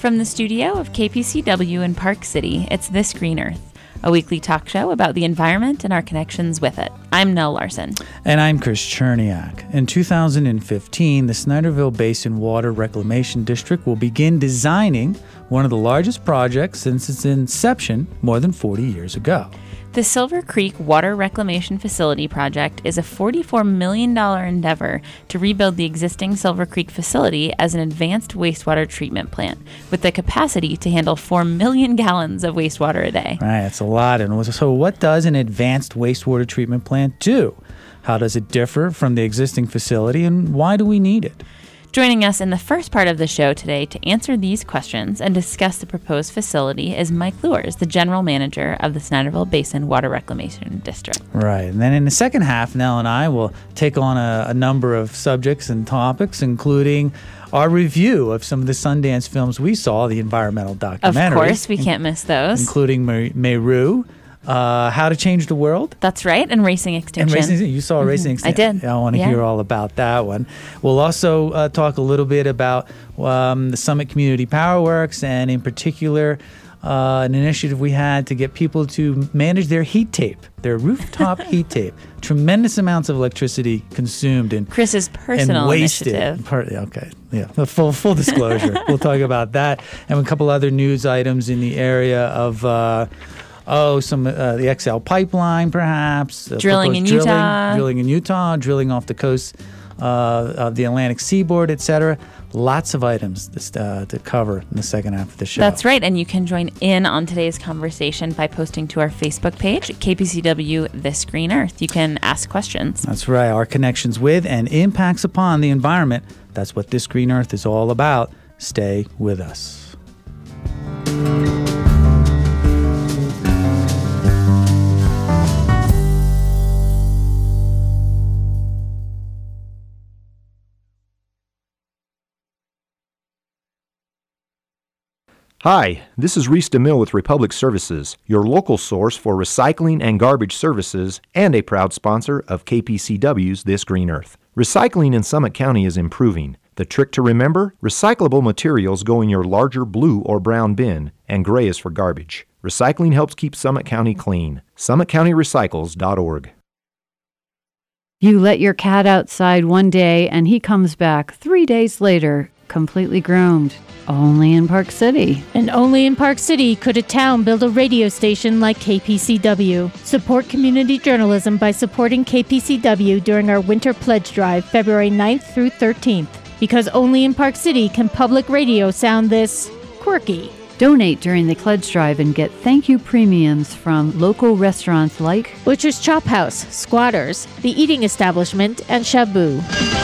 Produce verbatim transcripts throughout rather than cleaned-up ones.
From the studio of K P C W in Park City, it's This Green Earth, a weekly talk show about the environment and our connections with it. I'm Nell Larson. And I'm Chris Cherniak. In two thousand fifteen, the Snyderville Basin Water Reclamation District will begin designing one of the largest projects since its inception more than forty years ago. The Silver Creek Water Reclamation Facility project is a forty-four million dollars endeavor to rebuild the existing Silver Creek facility as an advanced wastewater treatment plant with the capacity to handle four million gallons of wastewater a day. Right, that's a lot. And so what does an advanced wastewater treatment plant do? How does it differ from the existing facility, and why do we need it? Joining us in the first part of the show today to answer these questions and discuss the proposed facility is Mike Luers, the general manager of the Snyderville Basin Water Reclamation District. Right. And then in the second half, Nell and I will take on a, a number of subjects and topics, including our review of some of the Sundance films we saw, the environmental documentaries. Of course, we can't miss those. Including Mer- Meru. Uh, How to Change the World. That's right, and Racing Extinction. And Racing, you saw mm-hmm. Racing Extinction. I did. I want to yeah. hear all about that one. We'll also uh, talk a little bit about um, the Summit Community Power Works, and in particular, uh, an initiative we had to get people to manage their heat tape, their rooftop heat tape. Tremendous amounts of electricity consumed in Chris's personal and wasted. initiative. Part, okay, yeah, full full disclosure. We'll talk about that and a couple other news items in the area of. Uh, Oh, some uh, the X L pipeline, perhaps. Uh, drilling in drilling, Utah. Drilling in Utah, drilling off the coast uh, of the Atlantic seaboard, et cetera. Lots of items to, uh, to cover in the second half of the show. That's right, and you can join in on today's conversation by posting to our Facebook page, K P C W This Green Earth. You can ask questions. That's right. Our connections with and impacts upon the environment. That's what This Green Earth is all about. Stay with us. Hi, this is Reese DeMille with Republic Services, your local source for recycling and garbage services and a proud sponsor of K P C W's This Green Earth. Recycling in Summit County is improving. The trick to remember? Recyclable materials go in your larger blue or brown bin, and gray is for garbage. Recycling helps keep Summit County clean. summit county recycles dot org. You let your cat outside one day and he comes back three days later, completely groomed. Only in Park City. And only in Park City could a town build a radio station like K P C W. Support community journalism by supporting K P C W during our Winter Pledge Drive, February ninth through thirteenth. Because only in Park City can public radio sound this quirky. Donate during the pledge drive and get thank you premiums from local restaurants like Butcher's Chop House, Squatters, The Eating Establishment, and Shabu.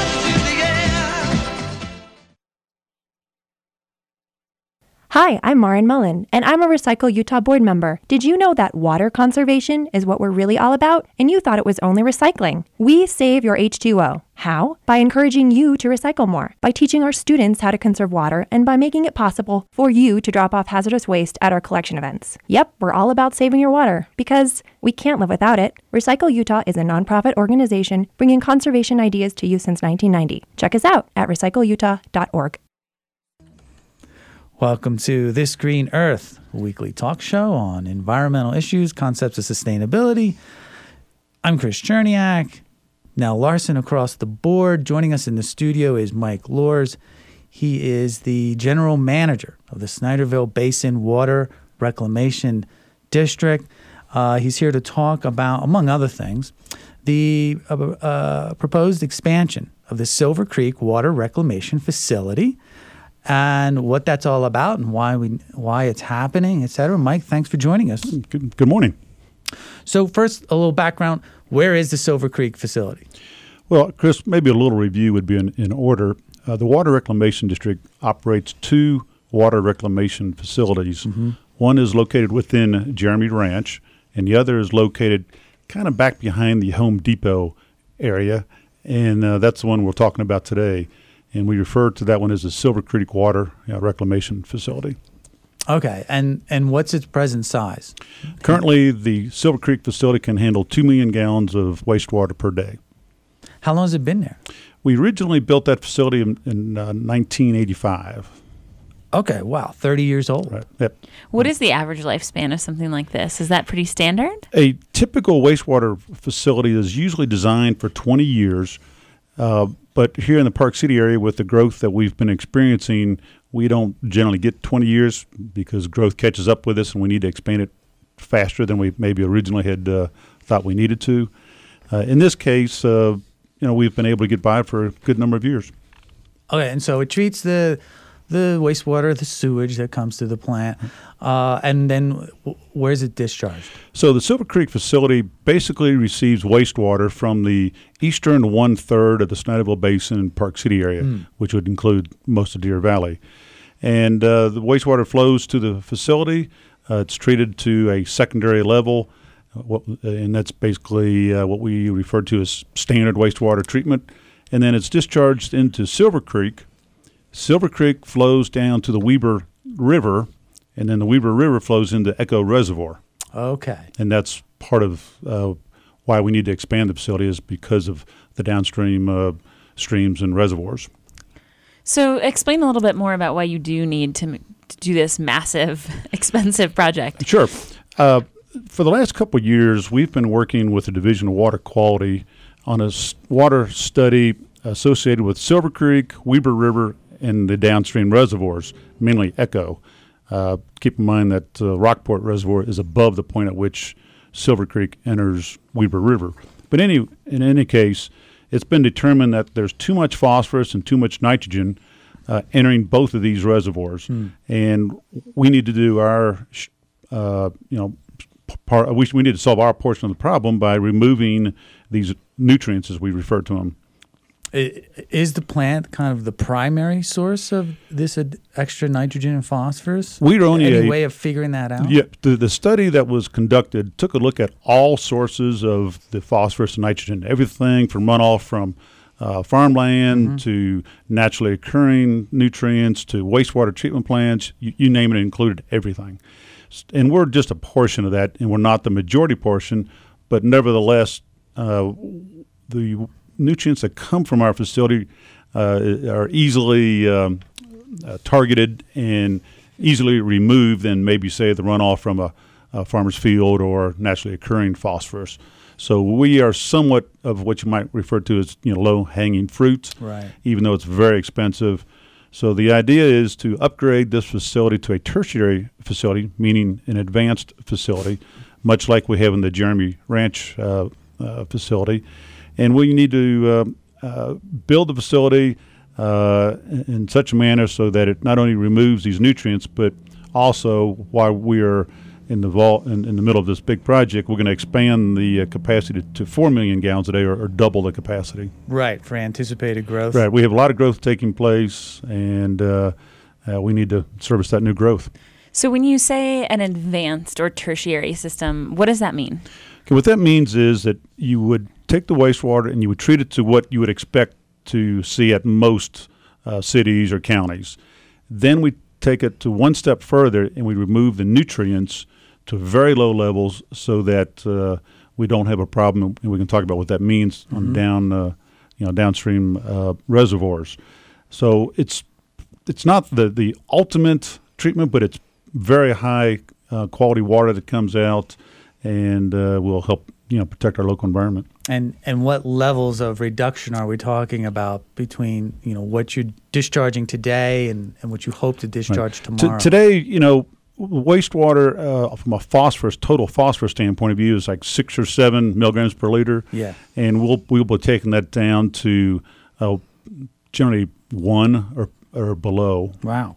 Hi, I'm Marin Mullen, and I'm a Recycle Utah board member. Did you know that water conservation is what we're really all about, and you thought it was only recycling? We save your H two O. How? By encouraging you to recycle more, by teaching our students how to conserve water, and by making it possible for you to drop off hazardous waste at our collection events. Yep, we're all about saving your water, because we can't live without it. Recycle Utah is a nonprofit organization bringing conservation ideas to you since nineteen ninety. Check us out at recycle utah dot org. Welcome to This Green Earth, a weekly talk show on environmental issues, concepts of sustainability. I'm Chris Cherniak. Nell Larson across the board. Joining us in the studio is Mike Luers. He is the general manager of the Snyderville Basin Water Reclamation District. Uh, he's here to talk about, among other things, the uh, uh, proposed expansion of the Silver Creek Water Reclamation Facility, and what that's all about and why we why it's happening, et cetera. Mike, thanks for joining us. Good, good morning. So first, a little background. Where is the Silver Creek facility? Well, Chris, maybe a little review would be in, in order. Uh, the Water Reclamation District operates two water reclamation facilities. Mm-hmm. One is located within Jeremy Ranch, and the other is located kind of back behind the Home Depot area, and uh, that's the one we're talking about today. And we refer to that one as the Silver Creek Water uh, Reclamation Facility. Okay, and and what's its present size? Currently, the Silver Creek facility can handle two million gallons of wastewater per day. How long has it been there? We originally built that facility in, in uh, nineteen eighty-five. Okay, wow, thirty years old. Right. Yep. What is the average lifespan of something like this? Is that pretty standard? A typical wastewater facility is usually designed for twenty years, uh, but here in the Park City area, with the growth that we've been experiencing, we don't generally get twenty years because growth catches up with us and we need to expand it faster than we maybe originally had uh, thought we needed to. Uh, in this case, uh, you know, we've been able to get by for a good number of years. Okay, and so it treats the the wastewater, the sewage that comes to the plant, uh, and then w- where's it discharged? So the Silver Creek facility basically receives wastewater from the eastern one-third of the Snyderville Basin and Park City area, mm. which would include most of Deer Valley. And uh, the wastewater flows to the facility. Uh, it's treated to a secondary level, uh, what, and that's basically uh, what we refer to as standard wastewater treatment. And then it's discharged into Silver Creek. Silver Creek flows down to the Weber River, and then the Weber River flows into Echo Reservoir. Okay. And that's part of uh, why we need to expand the facility is because of the downstream uh, streams and reservoirs. So explain a little bit more about why you do need to, m- to do this massive, expensive project. Sure. Uh, for the last couple of years, we've been working with the Division of Water Quality on a s- water study associated with Silver Creek, Weber River, and the downstream reservoirs, mainly Echo. Uh, keep in mind that uh, Rockport Reservoir is above the point at which Silver Creek enters Weber River. But any in any case, it's been determined that there's too much phosphorus and too much nitrogen uh, entering both of these reservoirs, hmm. and we need to do our, uh, you know, part. We we need to solve our portion of the problem by removing these nutrients, as we refer to them. Is the plant kind of the primary source of this ad- extra nitrogen and phosphorus? We're only Any a, way of figuring that out? Yeah, the, the study that was conducted took a look at all sources of the phosphorus and nitrogen, everything from runoff from uh, farmland mm-hmm. to naturally occurring nutrients to wastewater treatment plants. You, you name it, it included everything. And we're just a portion of that, and we're not the majority portion, but nevertheless, uh, the nutrients that come from our facility uh, are easily um, uh, targeted and easily removed than maybe, say, the runoff from a, a farmer's field or naturally occurring phosphorus. So we are somewhat of what you might refer to as, you know, low-hanging fruit, right, even though it's very expensive. So the idea is to upgrade this facility to a tertiary facility, meaning an advanced facility, much like we have in the Jeremy Ranch uh, uh, facility. And we need to uh, uh, build the facility uh, in such a manner so that it not only removes these nutrients, but also while we are in the vault in, in the middle of this big project, we're going to expand the uh, capacity to, to four million gallons a day, or, or double the capacity. Right, for anticipated growth. Right, we have a lot of growth taking place, and uh, uh, we need to service that new growth. So when you say an advanced or tertiary system, what does that mean? Okay, what that means is that you would take the wastewater and you would treat it to what you would expect to see at most uh, cities or counties. Then we take it to one step further and we remove the nutrients to very low levels so that uh, we don't have a problem. And we can talk about what that means mm-hmm. on down, uh, you know, downstream uh, reservoirs. So it's it's not the, the ultimate treatment, but it's very high uh, quality water that comes out and uh, will help, you know, protect our local environment. And and what levels of reduction are we talking about between, you know, what you're discharging today and, and what you hope to discharge right. tomorrow? T- today, you know, wastewater uh, from a phosphorus, total phosphorus standpoint of view is like six or seven milligrams per liter. Yeah. And we'll we'll be taking that down to uh, generally one or or below. Wow.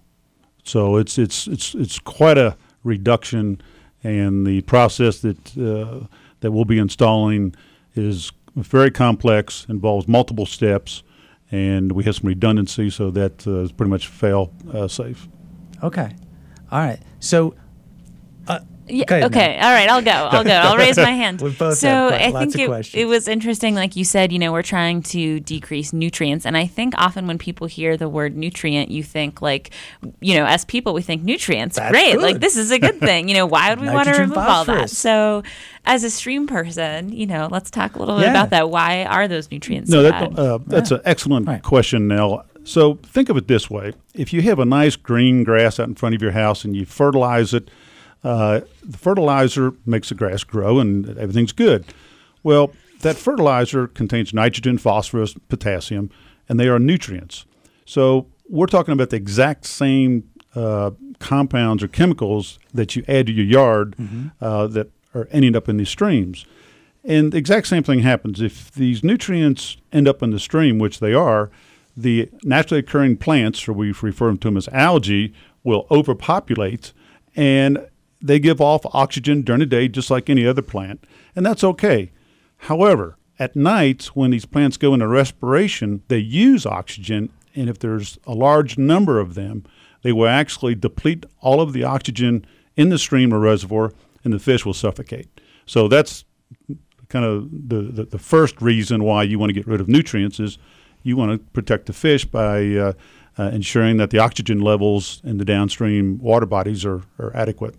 So it's it's it's it's quite a reduction, and the process that uh, that we'll be installing is very complex, involves multiple steps, and we have some redundancy, so that uh, is pretty much fail uh, safe. Okay, all right. So, uh, yeah, okay, okay. all right, I'll go. I'll go. I'll raise my hand. We both so have quite, I lots think of it, questions. it was interesting, like you said. You know, we're trying to decrease nutrients, and I think often when people hear the word nutrient, you think like, you know, as people, we think nutrients, That's great, good. Like this is a good thing. You know, why would we want to Nitrogen, remove all that? phosphorus. So, as a stream person, you know, let's talk a little bit Yeah. about that. Why are those nutrients No, so that, bad? uh, that's Yeah. an excellent Right. question, Nell. So think of it this way. If you have a nice green grass out in front of your house and you fertilize it, uh, the fertilizer makes the grass grow and everything's good. Well, that fertilizer contains nitrogen, phosphorus, potassium, and they are nutrients. So we're talking about the exact same uh, compounds or chemicals that you add to your yard mm-hmm. uh, that are ending up in these streams. And the exact same thing happens. If these nutrients end up in the stream, which they are, the naturally occurring plants, or we refer to them as algae, will overpopulate, and they give off oxygen during the day just like any other plant, and that's okay. However, at night, when these plants go into respiration, they use oxygen, and if there's a large number of them, they will actually deplete all of the oxygen in the stream or reservoir, and the fish will suffocate. So that's kind of the, the, the first reason why you want to get rid of nutrients is you want to protect the fish by uh, uh, ensuring that the oxygen levels in the downstream water bodies are, are adequate.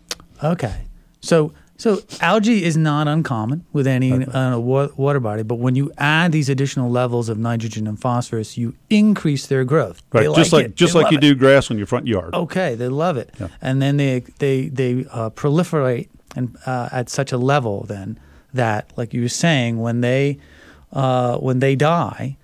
Okay. So so algae is not uncommon with any okay. uh, wa- water body, but when you add these additional levels of nitrogen and phosphorus, you increase their growth. Right, they just like, like it. just they like you it. do grass on your front yard. Okay, they love it. Yeah. And then they they they uh, proliferate and uh, at such a level then that, like you were saying, when they uh, when they die,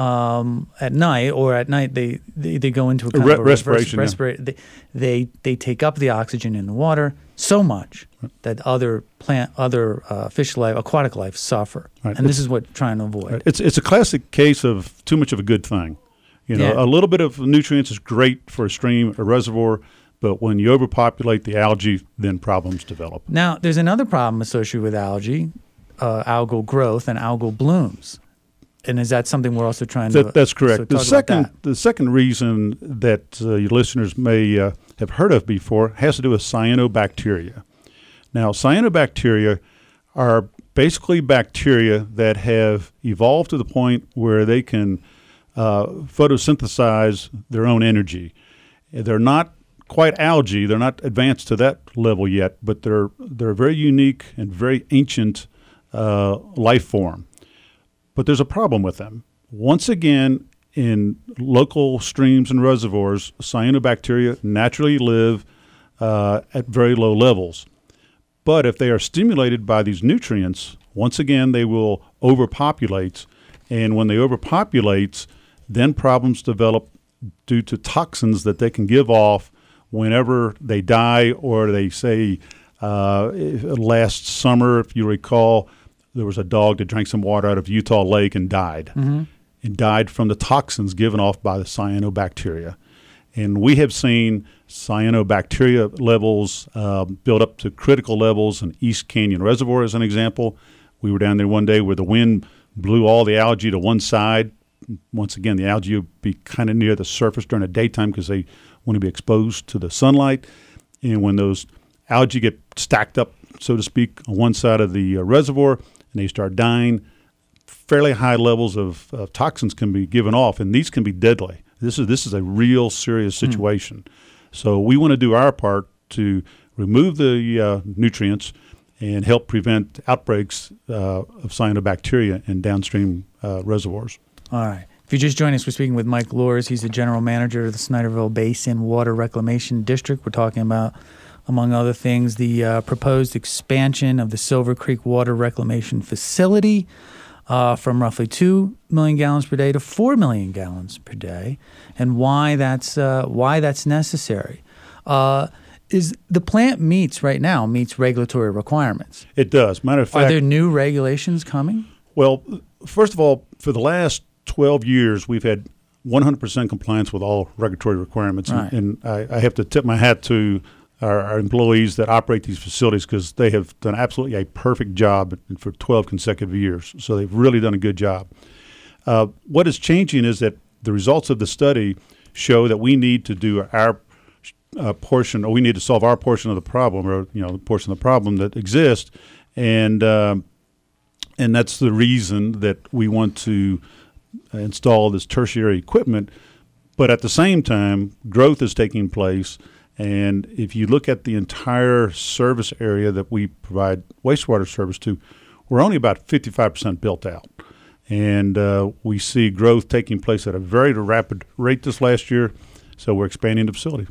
Um, at night or at night they, they, they go into a kind Re- of a respiration. Reverse, respira- Yeah. they, they they take up the oxygen in the water so much that other plant other uh, fish life, aquatic life suffer. Right. And It's, this is what we're trying to avoid. right. It's it's a classic case of too much of a good thing. You know, Yeah. a little bit of nutrients is great for a stream, a reservoir, but when you overpopulate the algae, then problems develop. Now, there's another problem associated with algae, uh, algal growth and algal blooms. And is that something we're also trying That, to? that's correct. So the talk about second, that. the second reason that uh, your listeners may uh, have heard of before has to do with cyanobacteria. Now, cyanobacteria are basically bacteria that have evolved to the point where they can uh, photosynthesize their own energy. They're not quite algae; they're not advanced to that level yet, but they're they're a very unique and very ancient uh, life form. But there's a problem with them. Once again, in local streams and reservoirs, cyanobacteria naturally live uh, at very low levels. But if they are stimulated by these nutrients, once again, they will overpopulate. And when they overpopulate, then problems develop due to toxins that they can give off whenever they die, or they say uh, last summer, if you recall, there was a dog that drank some water out of Utah Lake and died. Mm-hmm. And died from the toxins given off by the cyanobacteria. And we have seen cyanobacteria levels uh, build up to critical levels in East Canyon Reservoir, as an example. We were down there one day where the wind blew all the algae to one side. Once again, the algae would be kind of near the surface during the daytime because they want to be exposed to the sunlight. And when those algae get stacked up, so to speak, on one side of the uh, reservoir, and they start dying, fairly high levels of, of toxins can be given off, and these can be deadly. This is this is a real serious situation. Mm. So we want to do our part to remove the uh, nutrients and help prevent outbreaks uh, of cyanobacteria in downstream uh, reservoirs. All right. If you just joined us, we're speaking with Mike Loers. He's the general manager of the Snyderville Basin Water Reclamation District. We're talking about, among other things, the uh, proposed expansion of the Silver Creek Water Reclamation Facility uh, from roughly two million gallons per day to four million gallons per day, and why that's uh, why that's necessary. Uh, is the plant meets right now meets regulatory requirements? It does. Matter of fact, are there new regulations coming? Well, first of all, for the last twelve years, we've had one hundred percent compliance with all regulatory requirements, right. and, and I, I have to tip my hat to Our, our employees that operate these facilities, because they have done absolutely a perfect job for twelve consecutive years. So they've really done a good job. Uh, what is changing is that the results of the study show that we need to do our uh, portion, or we need to solve our portion of the problem, or you know, the portion of the problem that exists, and um, and that's the reason that we want to install this tertiary equipment. But at the same time, growth is taking place. And if you look at the entire service area that we provide wastewater service to, we're only about fifty-five percent built out. And uh, we see growth taking place at a very rapid rate this last year, so we're expanding the facility.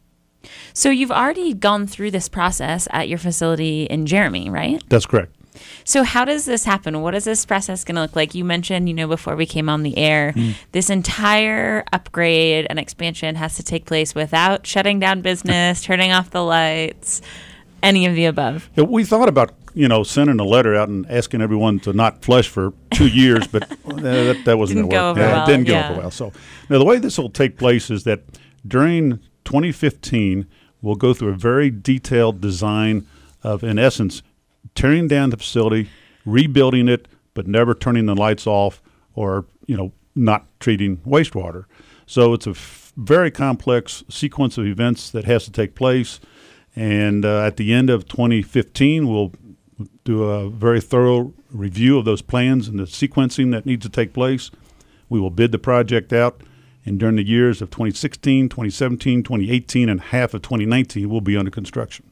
So you've already gone through this process at your facility in Jeremy, right? That's correct. So how does this happen? What is this process going to look like? You mentioned, you know, before we came on the air, mm. this entire upgrade and expansion has to take place without shutting down business, turning off the lights, any of the above. Yeah, we thought about, you know, sending a letter out and asking everyone to not flush for two years, but uh, that, that wasn't going to work. Yeah, well. It didn't go yeah. over well. So now the way this will take place is that during twenty fifteen, we'll go through a very detailed design of, in essence, tearing down the facility, rebuilding it, but never turning the lights off or, you know, not treating wastewater. So it's a f- very complex sequence of events that has to take place. And uh, at the end of twenty fifteen, we'll do a very thorough review of those plans and the sequencing that needs to take place. We will bid the project out. And during the years of twenty sixteen, twenty seventeen, twenty eighteen, and half of twenty nineteen, we'll be under construction.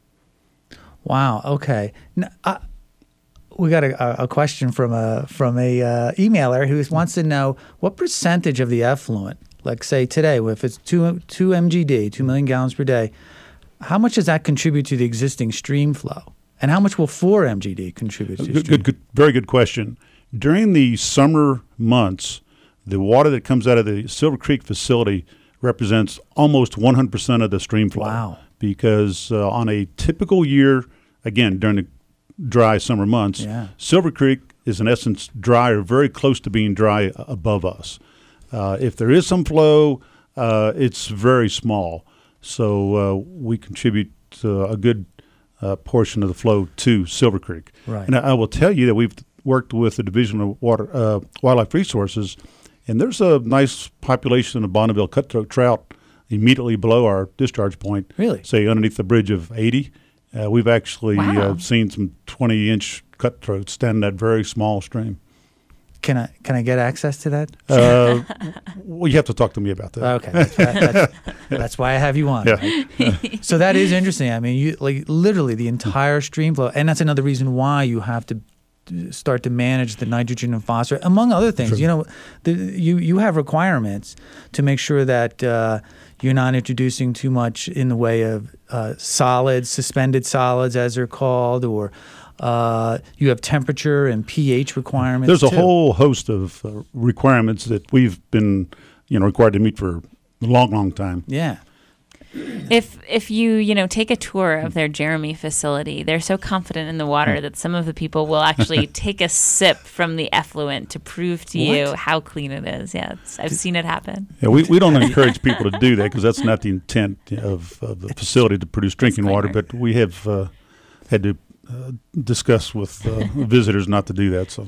Wow. Okay. Now, uh, we got a, a question from a from a uh, emailer who wants to know what percentage of the effluent, like say today, if it's two two M G D, two million gallons per day, how much does that contribute to the existing stream flow, and how much will four M G D contribute to good, stream? Good, good, very good question. During the summer months, the water that comes out of the Silver Creek facility represents almost one hundred percent of the stream flow. Wow. Because uh, on a typical year, again, during the dry summer months, yeah. Silver Creek is in essence dry or very close to being dry above us. Uh, if there is some flow, uh, it's very small. So uh, we contribute uh, a good uh, portion of the flow to Silver Creek. Right. And I, I will tell you that we've worked with the Division of Water, uh, Wildlife Resources, and there's a nice population of Bonneville cutthroat trout immediately below our discharge point. Really? Say underneath the bridge of eighty. Uh, we've actually wow. uh, seen some twenty-inch cutthroats stand in that very small stream. Can I can I get access to that? Uh, well, you have to talk to me about that. Okay, that's, that's, that's why I have you on. Yeah. Right? So that is interesting. I mean, you like literally the entire stream flow, and that's another reason why you have to start to manage the nitrogen and phosphorus, among other things. Sure. You know, the, you you have requirements to make sure that uh, you're not introducing too much in the way of uh, solids, suspended solids, as they're called, or uh, you have temperature and pH requirements. There's a too. whole host of uh, requirements that we've been, you know, required to meet for a long, long time. Yeah. If if you you know take a tour of their Jeremy facility, they're so confident in the water that some of the people will actually take a sip from the effluent to prove to What? you how clean it is. Yeah, it's, I've seen it happen. Yeah, we, we don't encourage people to do that because that's not the intent of, of the facility to produce drinking water. Disclaimer. But we have uh, had to uh, discuss with uh, visitors not to do that. So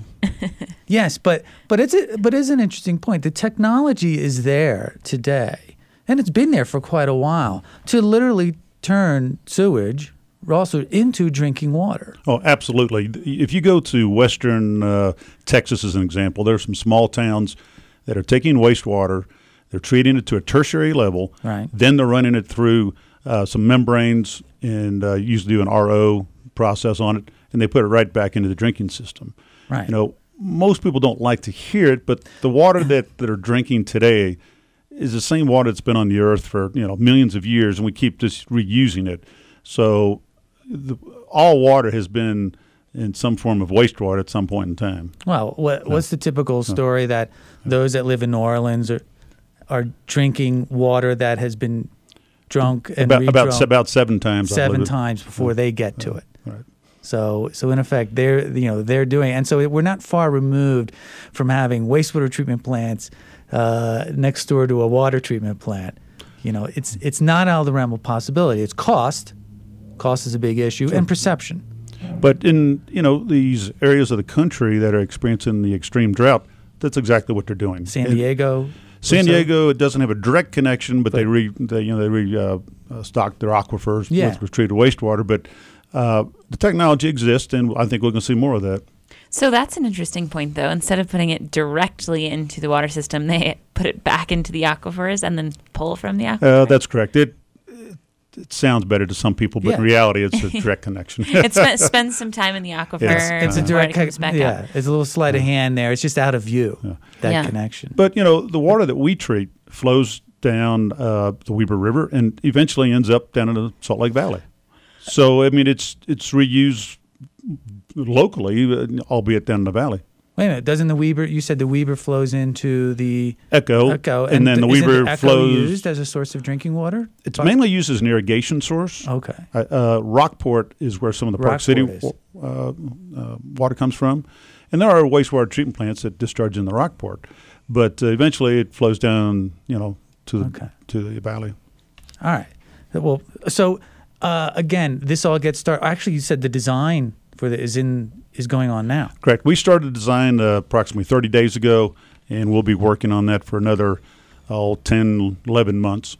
Yes, but but it's a, but it's an interesting point. The technology is there today, and it's been there for quite a while, to literally turn sewage also into drinking water. Oh, absolutely. If you go to western uh, Texas as an example, there are some small towns that are taking wastewater, they're treating it to a tertiary level, Right. then they're running it through uh, some membranes and uh, usually do an R O process on it, and they put it right back into the drinking system. Right. You know, most people don't like to hear it, but the water that, that are drinking today is the same water that's been on the earth for, you know, millions of years, and we keep just reusing it. So the, all water has been in some form of wastewater at some point in time. Well, what, what's the typical story that those that live in New Orleans are are drinking water that has been drunk and About about, redrunk about seven times. I seven believe it. times before they get to it. Right. So, so in effect, they're you know they're doing, and so it, we're not far removed from having wastewater treatment plants uh, next door to a water treatment plant. You know, it's it's not out of the realm of possibility. It's cost. Cost is a big issue, and perception. But in, you know, these areas of the country that are experiencing the extreme drought, that's exactly what they're doing. San And Diego. San also? Diego, it doesn't have a direct connection, but, they re, they, you know, they re, uh, uh, stock their aquifers Yeah. with, with treated wastewater. But uh, the technology exists, and I think we're going to see more of that. So that's an interesting point, though. Instead of putting it directly into the water system, they put it back into the aquifers and then pull from the aquifer. Uh, that's correct. It it sounds better to some people, but Yeah. in reality, it's a direct connection. It's spend, spend some time in the aquifer. Yes. It's a before direct it comes back yeah. up. It's a little sleight of hand there. It's just out of view that Yeah. connection. But, you know, the water that we treat flows down uh, the Weber River and eventually ends up down in the Salt Lake Valley. So, I mean, it's it's reused locally, uh, albeit down in the valley. Wait a minute, doesn't the Weber? You said the Weber flows into the Echo, Echo, and, then the isn't Weber Echo flows. used as a source of drinking water. It's mainly used as an irrigation source. Okay. Uh, uh, Rockport is where some of the Park City Rockport is. uh, uh, water comes from. And there are wastewater treatment plants that discharge in the Rockport. But uh, eventually it flows down, you know, to the, Okay. to the valley. All right. Well, so uh, again, this all gets started. Actually, you said the design for the is in is going on now. Correct. We started design uh, approximately thirty days ago, and we'll be working on that for another oh, ten, eleven months.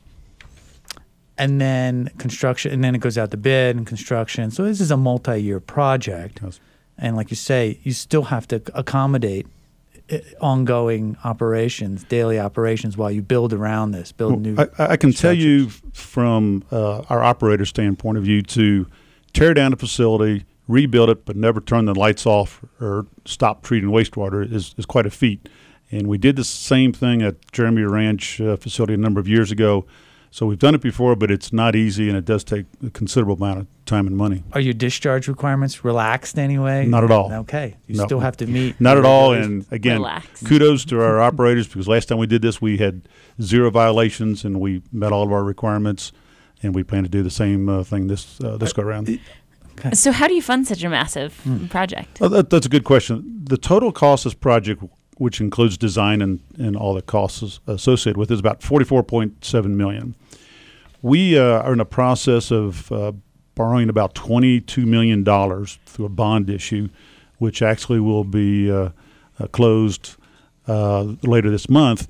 And then construction, and then it goes out to bid and construction. So this is a multi-year project. Yes. And like you say, you still have to accommodate uh, ongoing operations, daily operations, while you build around this, build new. I, I can tell you structures. from uh, our operator standpoint of view, to tear down a facility, rebuild it, but never turn the lights off or stop treating wastewater is, is quite a feat. And we did the same thing at Jeremy Ranch uh, facility a number of years ago. So we've done it before, but it's not easy, and it does take a considerable amount of time and money. Are your discharge requirements relaxed anyway? Not at all. Okay. You No. still have to meet. Not at all. regulations. And again, Relax. kudos to our operators, because last time we did this, we had zero violations and we met all of our requirements, and we plan to do the same uh, thing this uh, this go around. So how do you fund such a massive project? Oh, that, that's a good question. The total cost of this project, which includes design and, and all the costs associated with it, is about forty-four point seven million dollars. We uh, are in the process of uh, borrowing about twenty-two million dollars through a bond issue, which actually will be uh, uh, closed uh, later this month.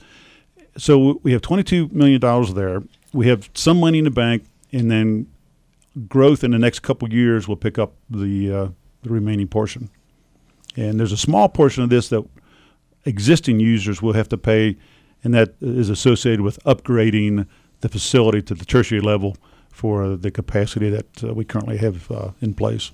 So we have twenty-two million dollars there. We have some money in the bank, and then growth in the next couple of years will pick up the, uh, the remaining portion. And there's a small portion of this that existing users will have to pay, and that is associated with upgrading the facility to the tertiary level for the capacity that uh, we currently have uh, in place.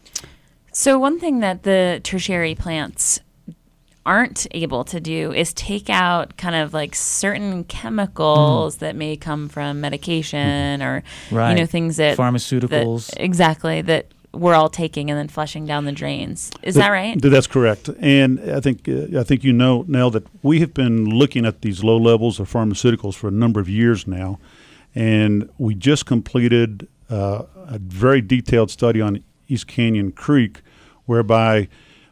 So one thing that the tertiary plants aren't able to do is take out kind of like certain chemicals that may come from medication or Right. you know things that Pharmaceuticals. that, exactly that we're all taking and then flushing down the drains. Is that right? Th- That's correct. And I think uh, I think you know, Nell, that we have been looking at these low levels of pharmaceuticals for a number of years now. And we just completed uh, a very detailed study on East Canyon Creek, whereby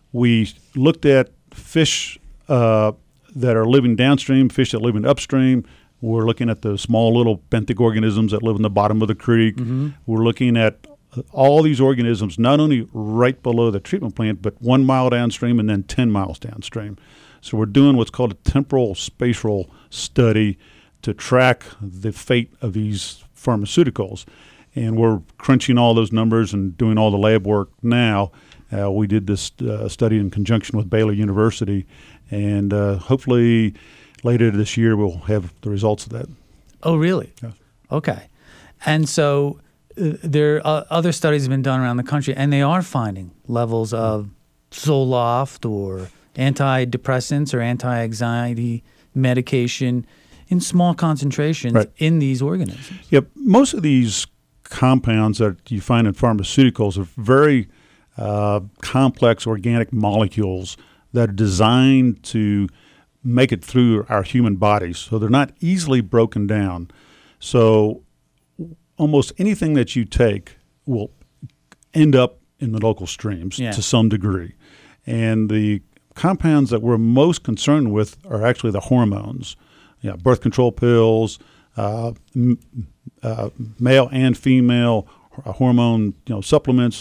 we looked at fish uh, that are living downstream, fish that are living upstream. We're looking at the small little benthic organisms that live in the bottom of the creek. Mm-hmm. We're looking at all these organisms, not only right below the treatment plant, but one mile downstream and then ten miles downstream. So we're doing what's called a temporal spatial study to track the fate of these pharmaceuticals. And we're crunching all those numbers and doing all the lab work now. Uh, we did this uh, study in conjunction with Baylor University, and uh, hopefully later this year we'll have the results of that. Oh, really? Yes. Okay. And so uh, there are other studies have been done around the country, and they are finding levels of Zoloft or antidepressants or anti-anxiety medication in small concentrations Right. in these organisms. Yep. Most of these compounds that you find in pharmaceuticals are very uh, complex organic molecules that are designed to make it through our human bodies. So they're not easily broken down. So almost anything that you take will end up in the local streams Yeah. to some degree. And the compounds that we're most concerned with are actually the hormones. You know, birth control pills, uh, m- uh, male and female h- hormone, you know, supplements.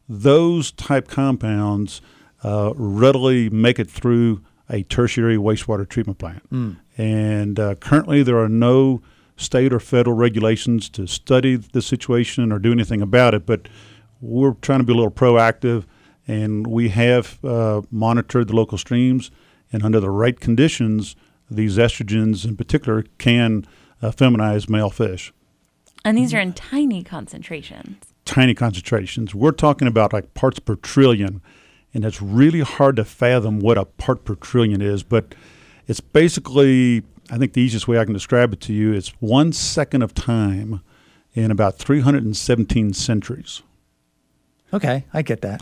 Those type compounds uh, readily make it through a tertiary wastewater treatment plant. Mm. And uh, currently, there are no state or federal regulations to study the situation or do anything about it. But we're trying to be a little proactive, and we have uh, monitored the local streams. And under the right conditions, these estrogens in particular can uh, feminize male fish. And these are in tiny concentrations. Tiny concentrations. We're talking about like parts per trillion, and it's really hard to fathom what a part per trillion is, but it's basically, I think the easiest way I can describe it to you is one second of time in about three hundred seventeen centuries. Okay, I get that.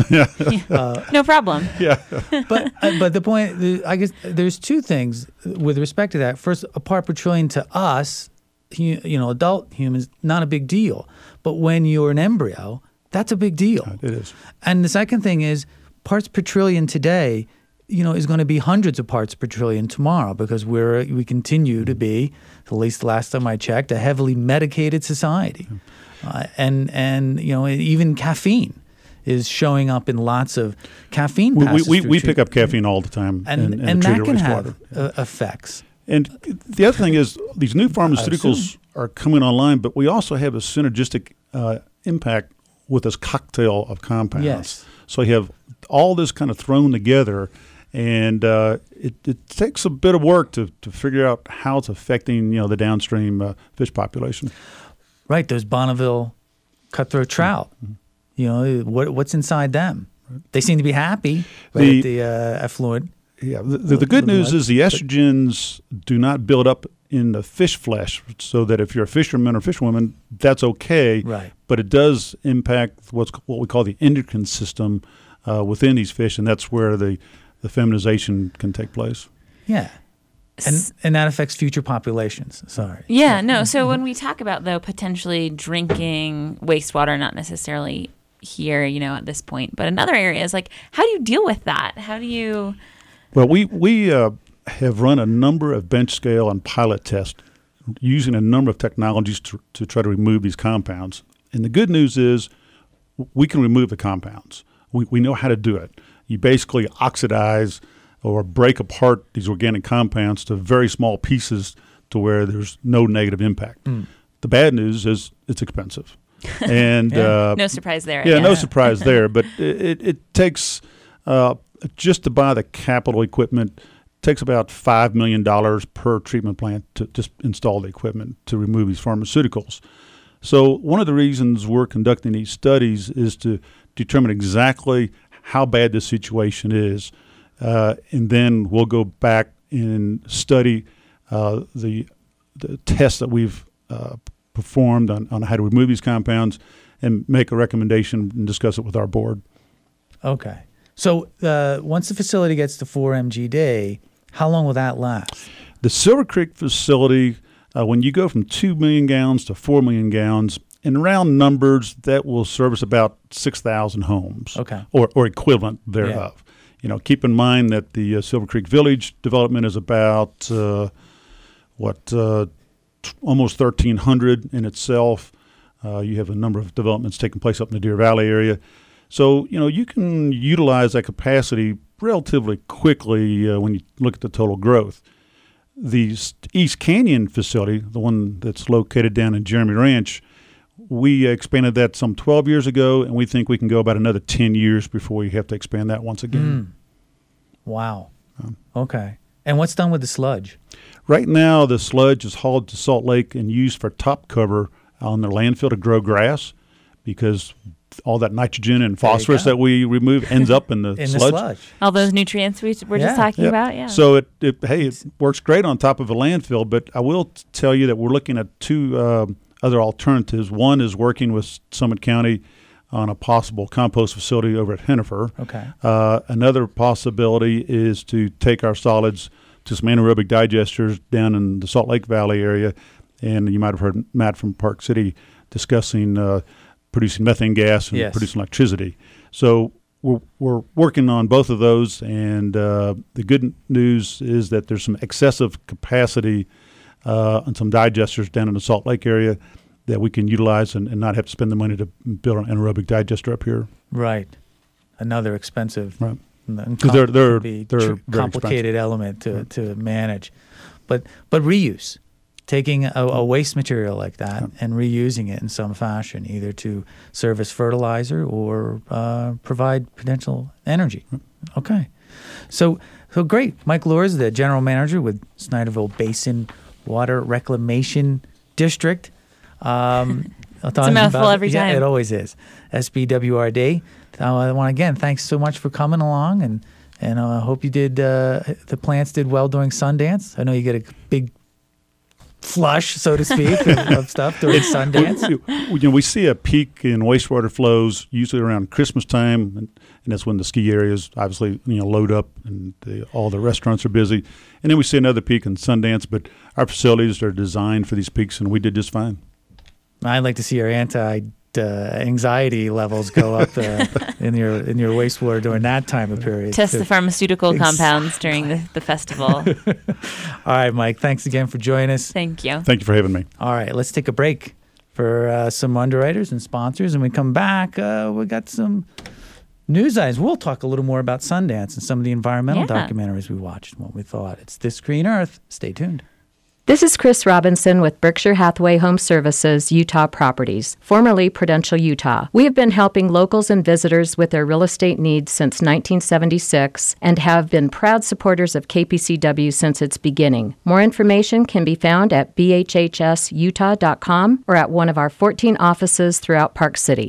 Uh, no problem. Yeah. but uh, but the point, the, I guess there's two things with respect to that. First, a part per trillion to us, you, you know, adult humans, not a big deal. But when you're an embryo, that's a big deal. It is. And the second thing is parts per trillion today, you know, is going to be hundreds of parts per trillion tomorrow because we're we continue to be, at least the last time I checked, a heavily medicated society, uh, and and you know even caffeine is showing up in lots of caffeine. We we, passes we, through we pick treatment. up caffeine all the time, and and, and, and treat that it can wastewater. have uh, effects. And the other thing is these new pharmaceuticals are coming online, but we also have a synergistic uh, impact with this cocktail of compounds. Yes. So you have all this kind of thrown together, and uh, it, it takes a bit of work to, to figure out how it's affecting you know the downstream uh, fish population. Right, those Bonneville cutthroat trout. Mm-hmm. You know what what's inside them? They seem to be happy right The- at the uh, effluent. Yeah, the, the, the good news is the estrogens do not build up in the fish flesh, so that if you're a fisherman or fishwoman, that's okay. Right. But it does impact what's what we call the endocrine system uh, within these fish, and that's where the, the feminization can take place. Yeah. And and that affects future populations. Sorry. Yeah, no. So when we talk about, though, potentially drinking wastewater, not necessarily here, you know, at this point, but in other areas, like, how do you deal with that? How do you... Well, we we uh, have run a number of bench scale and pilot tests using a number of technologies to, to try to remove these compounds. And the good news is we can remove the compounds. We, we know how to do it. You basically oxidize or break apart these organic compounds to very small pieces to where there's no negative impact. Mm. The bad news is it's expensive. And yeah. uh, no surprise there. Yeah, yeah. no surprise there. But it, it, it takes... Uh, just to buy the capital equipment takes about five million dollars per treatment plant to just install the equipment to remove these pharmaceuticals. So one of the reasons we're conducting these studies is to determine exactly how bad this situation is. Uh, and then we'll go back and study uh, the, the tests that we've uh, performed on, on how to remove these compounds and make a recommendation and discuss it with our board. Okay. So uh, once the facility gets to four M G D, how long will that last? The Silver Creek facility, uh, when you go from two million gallons to four million gallons, in round numbers, that will service about six thousand homes, okay, or, or equivalent thereof. Yeah. You know, keep in mind that the uh, Silver Creek Village development is about, uh, what, uh, t- almost thirteen hundred in itself. Uh, you have a number of developments taking place up in the Deer Valley area. So, you know, you can utilize that capacity relatively quickly uh, when you look at the total growth. The East Canyon facility, the one that's located down in Jeremy Ranch, we expanded that some twelve years ago, and we think we can go about another ten years before we have to expand that once again. Mm. Wow. Um, okay. And what's done with the sludge? Right now, the sludge is hauled to Salt Lake and used for top cover on their landfill to grow grass, because all that nitrogen and phosphorus that we remove ends up in the in sludge. The sludge. All those nutrients we were yeah. just talking yep. about, yeah. So it, it hey, it works great on top of a landfill, but I will t- tell you that we're looking at two uh, other alternatives. One is working with Summit County on a possible compost facility over at Hennifer. Okay. Uh, another possibility is to take our solids to some anaerobic digesters down in the Salt Lake Valley area, and you might have heard Matt from Park City discussing uh, producing methane gas and yes. producing electricity. So we're, we're working on both of those, and uh, the good news is that there's some excessive capacity uh, on some digesters down in the Salt Lake area that we can utilize and, and not have to spend the money to build an anaerobic digester up here. Right. Another expensive, right? Because they're they're they're very complicated expensive. element to, right. to manage, but but reuse. Taking a, a waste material like that yeah. and reusing it in some fashion, either to serve as fertilizer or uh, provide potential energy. Okay. So so great. Mike Loers, the general manager with Snyderville Basin Water Reclamation District. Um, it's a mouthful every time. Yeah, it always is. S B W R D. Uh, I want again, thanks so much for coming along, and and I uh, hope you did. Uh, the plants did well during Sundance. I know you get a big flush, so to speak, of, of stuff during Sundance. You know, we see a peak in wastewater flows usually around Christmas time, and, and that's when the ski areas obviously you know load up and the, all the restaurants are busy. And then we see another peak in Sundance, but our facilities are designed for these peaks, and we did just fine. I'd like to see your anti uh, anxiety levels go up uh, in your in your wastewater during that time of period. Test too. the pharmaceutical Exactly. compounds during the, the festival. All right, Mike. Thanks again for joining us. Thank you. Thank you for having me. All right, let's take a break for uh, some underwriters and sponsors, and we come back. Uh, we got some news items. We'll talk a little more about Sundance and some of the environmental Yeah. documentaries we watched and what we thought. It's This Green Earth. Stay tuned. This is Chris Robinson with Berkshire Hathaway Home Services, Utah Properties, formerly Prudential Utah. We have been helping locals and visitors with their real estate needs since nineteen seventy-six and have been proud supporters of K P C W since its beginning. More information can be found at b h h s utah dot com or at one of our fourteen offices throughout Park City.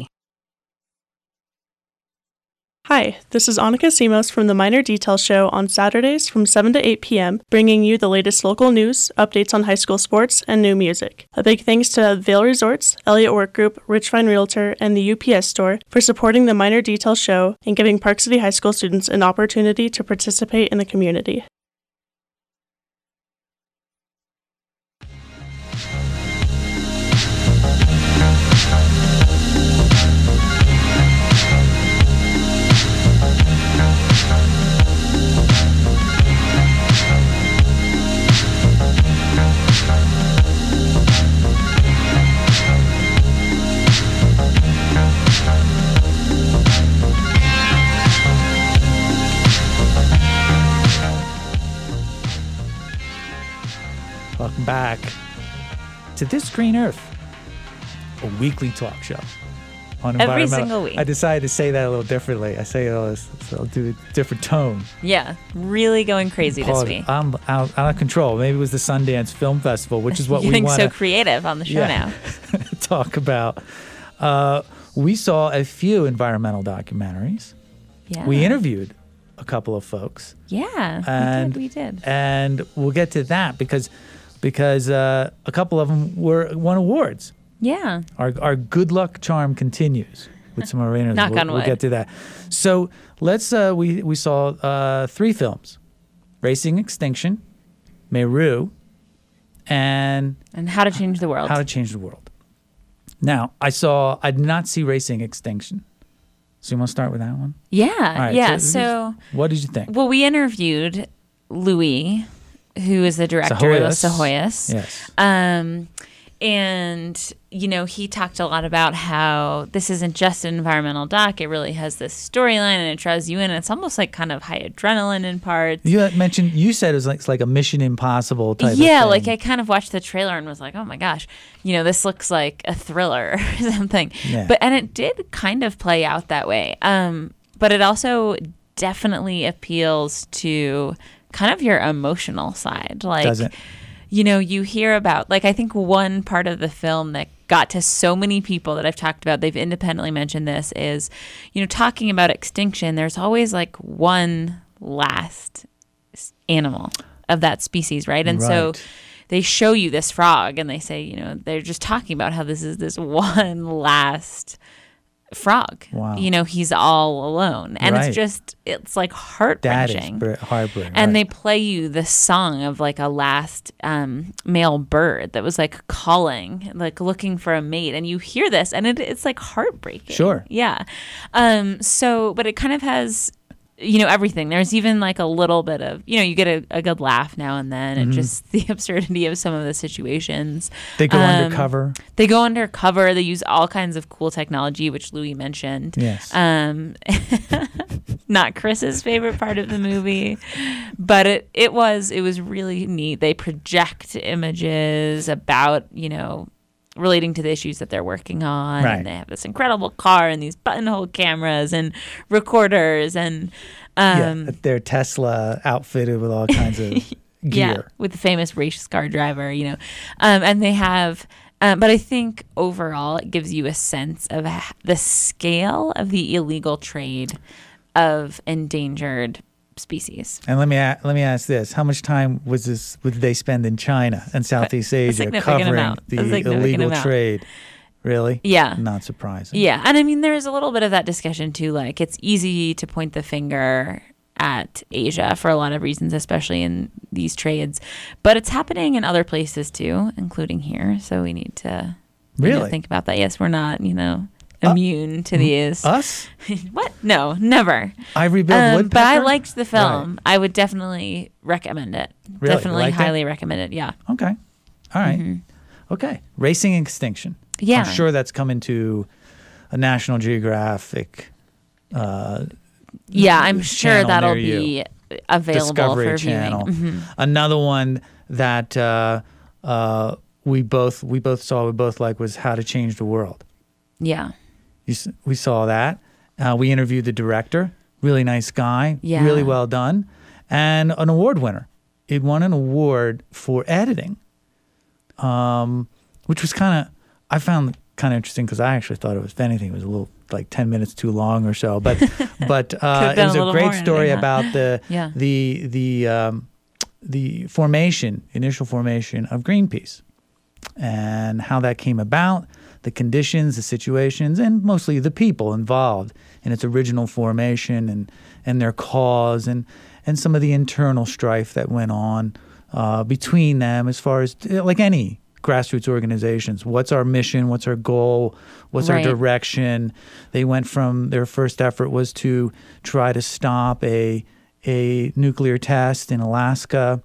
Hi, this is Annika Simos from the Minor Details Show on Saturdays from seven to eight p.m., bringing you the latest local news, updates on high school sports, and new music. A big thanks to Vail Resorts, Elliott Work Group, Richfine Realtor, and the U P S Store for supporting the Minor Details Show and giving Park City High School students an opportunity to participate in the community. Welcome back to This Green Earth, a weekly talk show on Every environmental- single week. I decided to say that a little differently. I say it all this, so I'll do a different tone. Yeah, really going crazy this Paul, week. I'm out, out of control. Maybe it was the Sundance Film Festival, which is what You're we getting want so to creative on the show now. talk about. Uh, we saw a few environmental documentaries. Yeah. We interviewed a couple of folks. Yeah, And- we did. We did. And we'll get to that because because uh, a couple of them were won awards. Yeah. Our our good luck charm continues with some of our interviews. Knock we'll, on we'll wood. get to that. So let's uh, we we saw uh, three films: Racing Extinction, Meru, and And How to Change the World. How to Change the World. Now I saw I did not see Racing Extinction. So you want to start with that one? yeah. All right, yeah. so- So, What did you think? well, we interviewed Louis, who is the director of Sahoyas. Sahoyas. Yes. Um, and, you know, he talked a lot about how this isn't just an environmental doc. It really has this storyline and it draws you in. It's almost like kind of high adrenaline in parts. You had mentioned you said it was like, it's like a Mission Impossible type of Yeah, thing. like I kind of watched the trailer and was like, oh my gosh, you know, this looks like a thriller or something. Yeah. But and it did kind of play out that way. Um, but it also definitely appeals to kind of your emotional side. Like Does it? you know, you hear about, like, I think one part of the film that got to so many people that I've talked about, they've independently mentioned this, is, you know, talking about extinction, there's always like one last s- animal of that species, right? And so Right. they show you this frog and they say, you know, they're just talking about how this is this one last frog. Wow. You know, he's all alone. And Right. it's just, it's like That is heart-wrenching. br- heartbreaking. And right. they play you the song of like a last um, male bird that was like calling, like looking for a mate. And you hear this and it, it's like heartbreaking. Sure. Yeah. Um, so, but it kind of has, you know, everything. There's even like a little bit of, you know, you get a, a good laugh now and then and just the absurdity of some of the situations. They go Um, undercover. They go undercover. They use all kinds of cool technology, which Louis mentioned. Yes. Um, not Chris's favorite part of the movie, but it, it was it was really neat. They project images about, you know, relating to the issues that they're working on. Right. And they have this incredible car and these buttonhole cameras and recorders and um, yeah, their Tesla outfitted with all kinds of yeah, gear. with the famous race car driver, you know. Um, and they have Uh, but I think overall it gives you a sense of h- the scale of the illegal trade of endangered species. And let me a- let me ask this: how much time was this? Would they spend in China and Southeast Asia covering amount. the illegal amount. trade? Really? Yeah. Not surprising. Yeah, and I mean, there's a little bit of that discussion too. Like, it's easy to point the finger at Asia for a lot of reasons, especially in these trades, but it's happening in other places too, including here. So we need to really you know, think about that. Yes, we're not, you know, immune uh, to these. Us? What? No, never. I rebuilt um, Woodpecker. But I liked the film. Right. I would definitely recommend it. Really? Definitely highly it? recommend it. Yeah. Okay. All right. Mm-hmm. Okay. Racing Extinction. Yeah. I'm sure that's coming to a National Geographic. Uh, yeah, I'm sure that'll be you. available Discovery for Channel. viewing. Mm-hmm. Another one that uh, uh, we both we both saw we both like was How to Change the World. Yeah. You, we saw that. Uh, we interviewed the director. Really nice guy. Yeah. Really well done. And an award winner. It won an award for editing, um, which was kind of, I found kind of interesting because I actually thought it was, if anything, it was a little like ten minutes too long or so. But but uh, it was a, a great story editing, huh? about the yeah. the the um, the formation, initial formation of Greenpeace, and how that came about, the conditions, the situations, and mostly the people involved in its original formation and, and their cause and, and some of the internal strife that went on uh, between them as far as, like any grassroots organizations. What's our mission? What's our goal? What's right. our direction? They went from, their first effort was to try to stop a a nuclear test in Alaska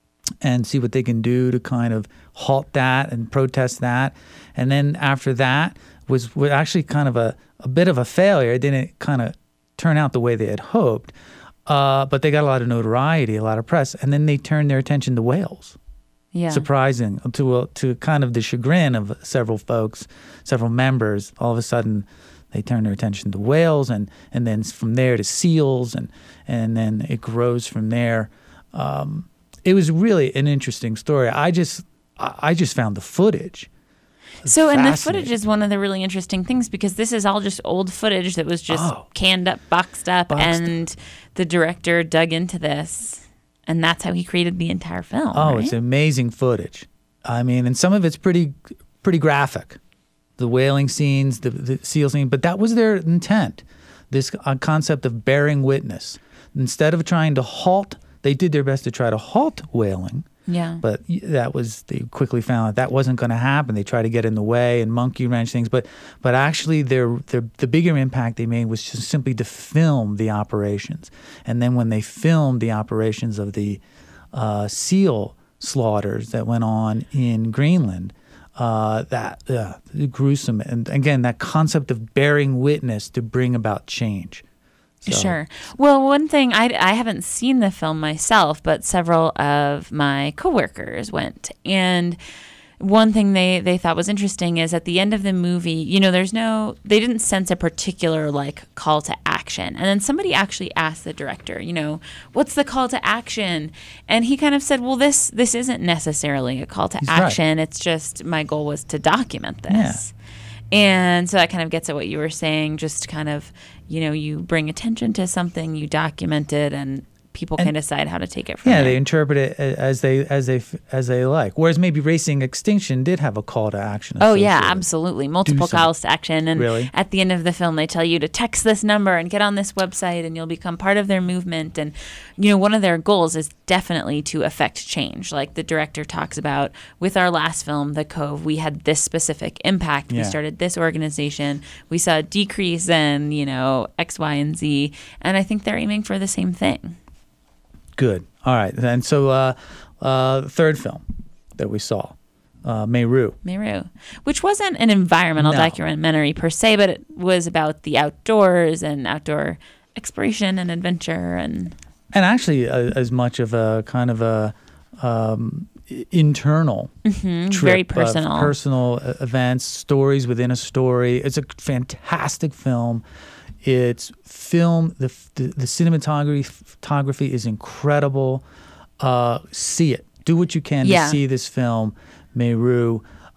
and see what they can do to kind of halt that and protest that. And then after that was, was actually kind of a, a bit of a failure. It didn't kind of turn out the way they had hoped, uh, but they got a lot of notoriety, a lot of press. And then they turned their attention to whales. Yeah. Surprising to uh, to kind of the chagrin of several folks, several members. All of a sudden, they turn their attention to whales, and, and then from there to seals, and and then it grows from there. Um, it was really an interesting story. I just I just found the footage. So, and the footage is one of the really interesting things because this is all just old footage that was just oh. canned up, boxed up, Boxed. and the director dug into this, and that's how he created the entire film. Oh, right? It's amazing footage. I mean, and some of it's pretty pretty graphic. The whaling scenes, the, the seal scene, but that was their intent. This uh, concept of bearing witness. Instead of trying to halt, they did their best to try to halt whaling. Yeah. But that was, they quickly found that that wasn't going to happen. They tried to get in the way and monkey wrench things. But but actually, their, their the bigger impact they made was just simply to film the operations. And then when they filmed the operations of the uh, seal slaughters that went on in Greenland, Uh, that uh, gruesome, and again, that concept of bearing witness to bring about change. So. Sure. Well, one thing, I, I haven't seen the film myself, but several of my coworkers went, and one thing they, they thought was interesting is at the end of the movie, you know, there's no, they didn't sense a particular like call to action. And then somebody actually asked the director, you know, what's the call to action? And he kind of said, well, this, this isn't necessarily a call to He's action. right. It's just my goal was to document this. Yeah. And so that kind of gets at what you were saying, just kind of, you know, you bring attention to something, you document it, and people and, can decide how to take it from yeah, there. they interpret it as they as they as they like. Whereas maybe Racing Extinction did have a call to action. Oh yeah, absolutely, multiple calls to action. And really? At the end of the film, they tell you to text this number and get on this website, and you'll become part of their movement. And you know, one of their goals is definitely to affect change. Like the director talks about with our last film, The Cove, we had this specific impact. Yeah. We started this organization. We saw a decrease in you know X, Y, and Z, and I think they're aiming for the same thing. Good. All right. And so uh, uh, third film that we saw, uh, Meru. Meru, which wasn't an environmental No. documentary per se, but it was about the outdoors and outdoor exploration and adventure. And And actually uh, as much of a kind of a um, internal mm-hmm, trip. Very personal. Of personal uh, events, stories within a story. It's a fantastic film. It's film, the, the the cinematography photography is incredible. Uh, see it. Do what you can Yeah. to see this film, Meru.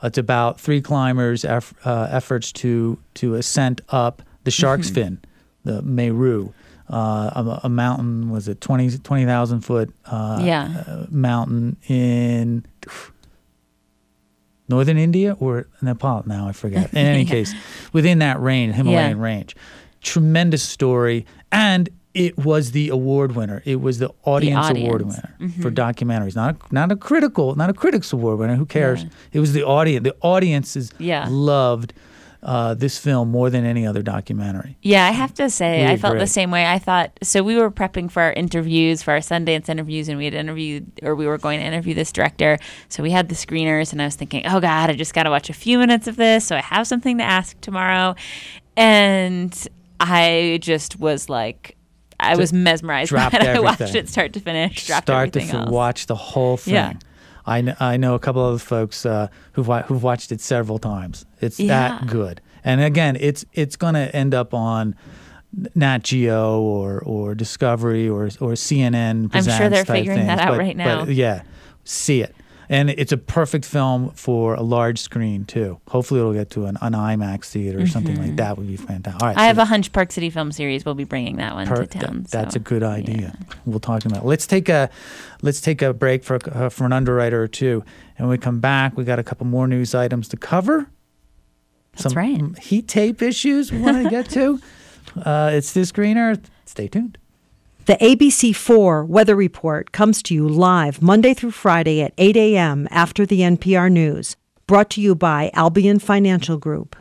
It's about three climbers' eff, uh, efforts to to ascent up the Shark's Mhm. Fin, the Meru, uh, a, a mountain. Was it twenty thousand foot uh, Yeah. uh, mountain in northern India or Nepal? Now I forget. In any Yeah. case, within that range, Himalayan Yeah. range. Tremendous story, and it was the award winner. It was the audience, award audience. winner Mhm. for documentaries. Not a, not a critical, not a critics award winner. Who cares? Yeah. It was the audience. The audiences Yeah. loved uh, this film more than any other documentary. Yeah, I have to say, We I felt agree. the same way. I thought, so we were prepping for our interviews, for our Sundance interviews, and we had interviewed, or we were going to interview this director. So we had the screeners, and I was thinking, oh God, I just got to watch a few minutes of this, so I have something to ask tomorrow. And I just was like, I was mesmerized by Dropped it. I watched everything. it start to finish, dropped Start everything to f- else. watch the whole thing. Yeah. I, kn- I know a couple of folks uh, who've, wa- who've watched it several times. It's Yeah. that good. And again, it's it's going to end up on Nat Geo or or Discovery or or C N N. I'm sure they're Presents type figuring that things. out But- right now. But yeah, see it. And it's a perfect film for a large screen too. Hopefully, it'll get to an, an IMAX theater or something like that. Would be fantastic. All right, I so have a hunch Park City Film Series will be bringing that one per- to town. that- that's so, a good idea. We'll talk about it. Let's take a let's take a break for uh, for an underwriter or two, and when we come back, we got a couple more news items to cover. That's Some right. heat tape issues we want to get to. Uh, it's This Green Earth. Stay tuned. The A B C four Weather Report comes to you live Monday through Friday at eight a.m. after the N P R News. Brought to you by Albion Financial Group.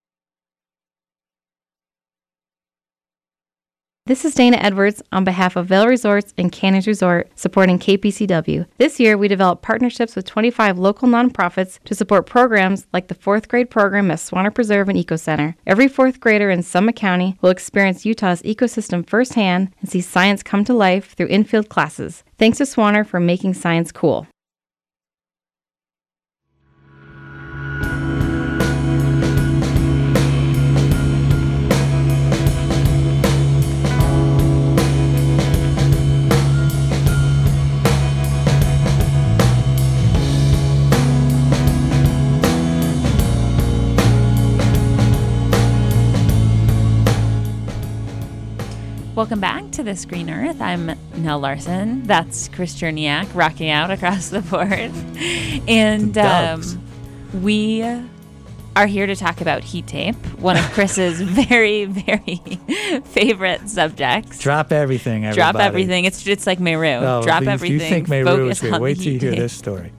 This is Dana Edwards on behalf of Vail Resorts and Canyons Resort supporting K P C W. This year, we developed partnerships with twenty-five local nonprofits to support programs like the fourth grade program at Swanner Preserve and Eco Center. Every fourth grader in Summit County will experience Utah's ecosystem firsthand and see science come to life through in-field classes. Thanks to Swanner for making science cool. Welcome back to This Green Earth. I'm Nell Larson. That's Chris Cherniak rocking out across the board. And The um, Dubs. we are here to talk about heat tape, one of Chris's very, very favorite subjects. Drop everything, everybody. Drop everything. It's it's like Meru. Oh, Drop if everything. You think Meru focus is great. on Wait the till you heat hear tape. this story.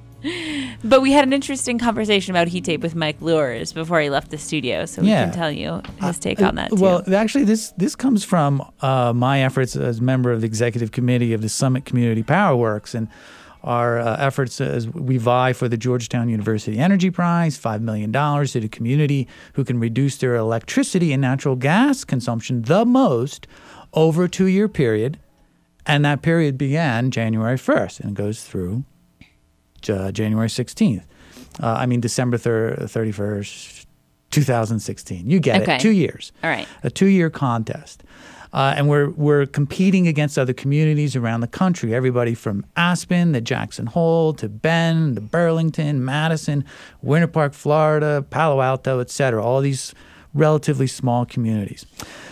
But we had an interesting conversation about heat tape with Mike Lures before he left the studio, so we Yeah. can tell you his take Uh, on that too. Well, actually, this this comes from uh, my efforts as member of the executive committee of the Summit Community Power Works, and our uh, efforts as we vie for the Georgetown University Energy Prize, five million dollars to the community who can reduce their electricity and natural gas consumption the most over a two-year period, and that period began January first and goes through uh, January sixteenth. Uh, I mean December thirty-first, two thousand sixteen. You get Okay. it. Two years. All right. A two-year contest. Uh, and we're we're competing against other communities around the country. Everybody from Aspen to Jackson Hole to Bend to Burlington, Madison, Winter Park, Florida, Palo Alto, et cetera. All these relatively small communities.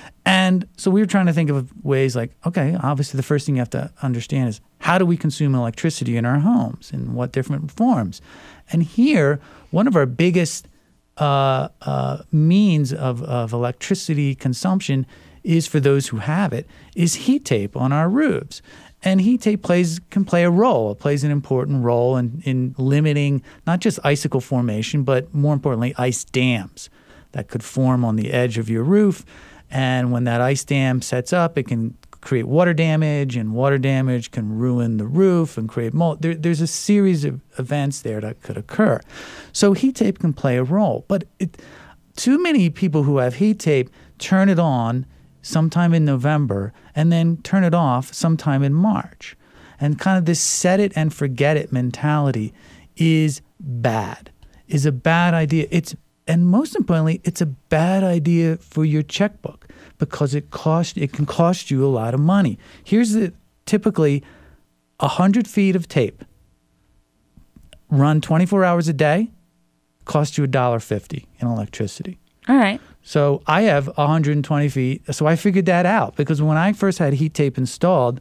And so we were trying to think of ways like, okay, obviously the first thing you have to understand is how do we consume electricity in our homes and what different forms? And here, one of our biggest uh, uh, means of, of electricity consumption is for those who have it, is heat tape on our roofs. And heat tape plays can play a role. It plays an important role in, in limiting not just icicle formation, but more importantly, ice dams that could form on the edge of your roof. And when that ice dam sets up, it can create water damage, and water damage can ruin the roof and create mold. There, there's a series of events there that could occur. So heat tape can play a role. But it, too many people who have heat tape turn it on sometime in November and then turn it off sometime in March. And kind of this set it and forget it mentality is bad, is a bad idea. It's And most importantly, it's a bad idea for your checkbook because it cost it can cost you a lot of money. Here's the typically one hundred feet of tape run twenty-four hours a day, cost you one dollar fifty in electricity. All right. So I have one hundred twenty feet. So I figured that out because when I first had heat tape installed,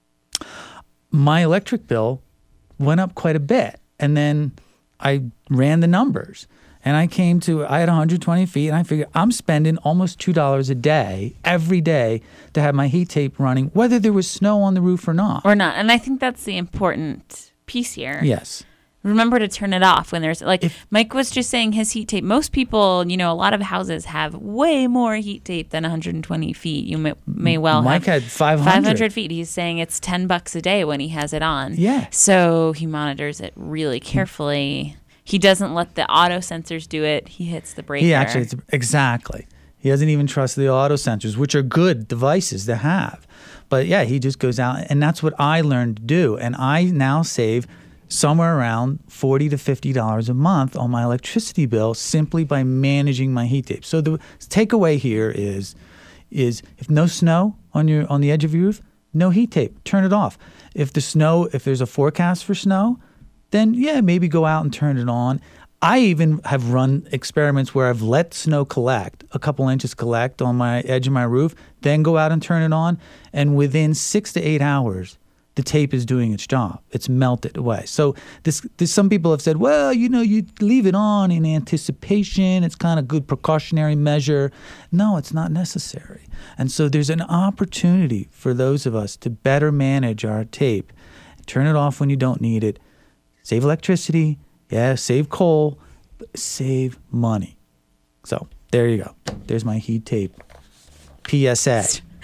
my electric bill went up quite a bit. And then I ran the numbers and I came to, I had one hundred twenty feet and I figured I'm spending almost two dollars a day, every day, to have my heat tape running, whether there was snow on the roof or not. Or not. And I think that's the important piece here. Yes. Remember to turn it off when there's, like, if, Mike was just saying his heat tape. Most people, you know, a lot of houses have way more heat tape than one hundred twenty feet. You may, may well Mike have had five hundred. five hundred feet. He's saying it's ten bucks a day when he has it on. Yeah. So he monitors it really carefully. He doesn't let the auto sensors do it. He hits the breaker. He actually, it's, exactly. He doesn't even trust the auto sensors, which are good devices to have. But yeah, he just goes out, and that's what I learned to do. And I now save somewhere around forty to fifty dollars a month on my electricity bill simply by managing my heat tape. So the takeaway here is, is if no snow on your on the edge of your roof, no heat tape. Turn it off. If the snow, if there's a forecast for snow, then yeah, maybe go out and turn it on. I even have run experiments where I've let snow collect, a couple inches collect on my edge of my roof, then go out and turn it on, and within six to eight hours, the tape is doing its job. It's melted away. So this, this, some people have said, well, you know, you leave it on in anticipation. It's kind of good precautionary measure. No, it's not necessary. And so there's an opportunity for those of us to better manage our tape. Turn it off when you don't need it. Save electricity. Yeah, save coal. But save money. So there you go. There's my heat tape P S A.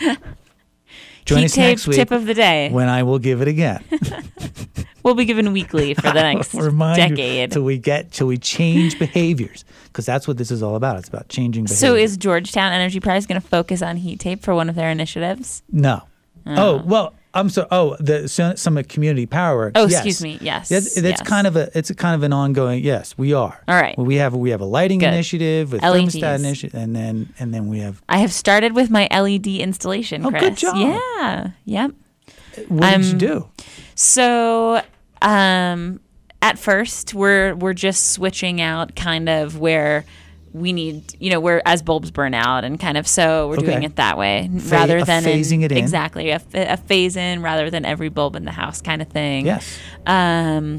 Join heat us tape next week tip of the day. when I will give it again. We'll be given weekly for the next decade. Till we get, till we change behaviors, because that's what this is all about. It's about changing behaviors. So is Georgetown Energy Prize going to focus on heat tape for one of their initiatives? No. Oh, oh well, I'm so. Oh, the Summit Community Power Works. Oh, yes. excuse me. Yes, It's, it's yes. kind of a. It's a kind of an ongoing. Yes, we are. All right. Well, we have we have a lighting Good. initiative, a L E Ds. thermostat initiative, and then and then we have. I have started with my L E D installation. Oh, Chris. good job. Yeah. Yep. What um, did you do? So, um, at first, we're we're just switching out kind of where we need, you know, where as bulbs burn out and kind of so we're Okay. doing it that way Pha- rather a than phasing it in. Exactly, a, a phase in rather than every bulb in the house kind of thing. Yes. Um,